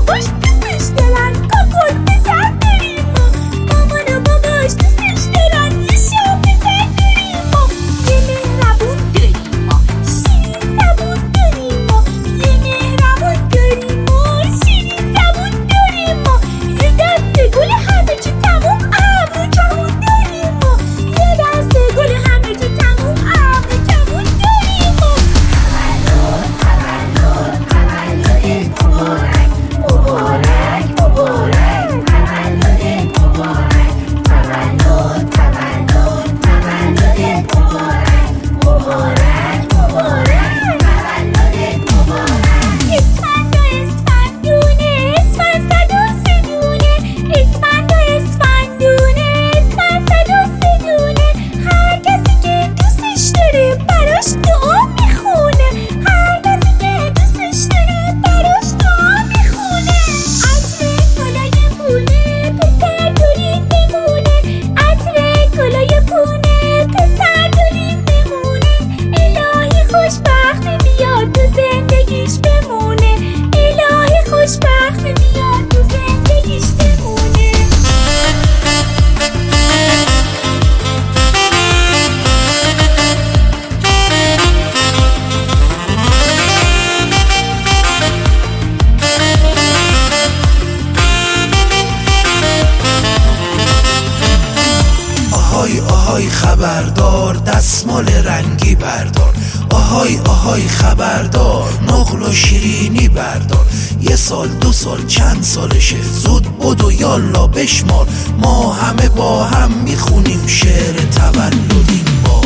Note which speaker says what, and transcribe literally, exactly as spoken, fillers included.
Speaker 1: باباش دوستش دارن کاکل پسر داریم ما. مامان و باباش دوستش دارن یه شام پسر داریم ما. یه مهربون داریم ما، شیرین زبون داریم ما. یه مهربون داریم ما، شیرین زبون داریم ما. یه دست گل همه چی تموم ابرو کمون داریم ما. یه دست گل همه چی تموم ابرو کمون داریم ما. اسفند و اسفندونه اسفند صد و سه دونه. اسفند و اسفندونه اسفند صد و سه دونه. هر کسی که دوستش داره براش دعا میخونه. هر کسی که دوستش داره براش دعا میخونه. عطر گلای پونه پسر داریم بمونه. عطر گلای پونه پسر داریم بمونه. الهی خوشبخت بیاد تو زندگیش بمونه. الهی خوشبخت بیاد تو زندگیش بمونه.
Speaker 2: آهای آهای خبردار دستمال رنگی بردار. آهای آهای خبردار نقل و شیرینی بردار. یه سال دو سال چند سالشه زود بدو یالا بشمار. ما همه با هم میخونیم شعر تولدین با